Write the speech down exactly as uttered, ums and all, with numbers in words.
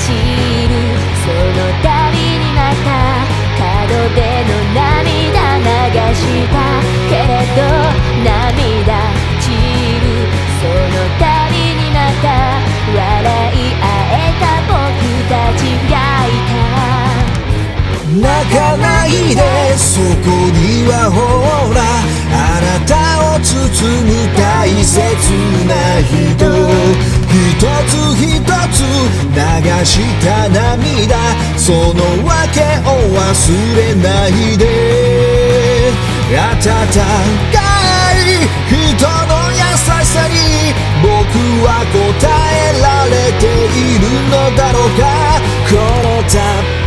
散るその度にまた角での涙流したけれど涙散るその度にまた笑い合えた僕たちがいた。 泣かないでそこにはほらあなたを包む大切な人一つ一つ流した涙その訳を忘れないで温かい人の優しさに僕は答えられているのだろうかこのた